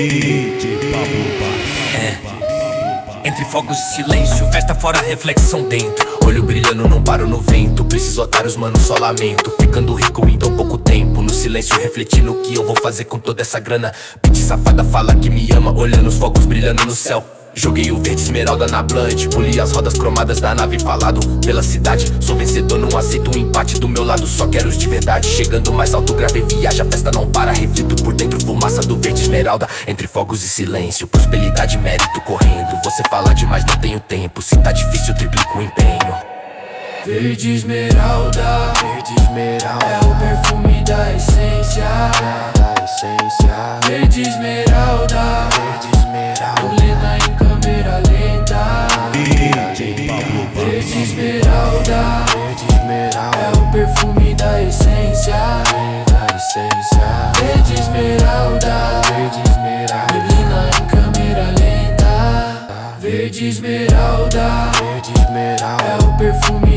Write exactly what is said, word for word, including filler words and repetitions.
É. Entre fogos e silêncio, festa fora, reflexão dentro. Olho brilhando, não paro no vento. Preciso otários, mano, só lamento. Ficando rico em tão pouco tempo. No silêncio refletindo o que eu vou fazer com toda essa grana. Bitch safada fala que me ama, olhando os fogos brilhando no céu. Joguei o verde esmeralda na blunt, puli as rodas cromadas da nave falado pela cidade. Sou vencedor, não aceito um empate do meu lado, só quero os de verdade. Chegando mais alto, grave viaja, a festa não para. Reflito por dentro, fumaça do verde esmeralda. Entre fogos e silêncio, prosperidade, mérito correndo. Você fala demais, não tenho tempo. Se tá difícil, triplico o empenho. Verde esmeralda, verde esmeralda, é o perfume da essência, da essência. Verde esmeralda, verde esmeralda, lenta em câmera lenta. Verde esmeralda, verde esmeralda, é o perfume da essência, da essência. Verde esmeralda, verde esmeralda, neblina em câmera lenta. Verde esmeralda, verde esmeralda, é o perfume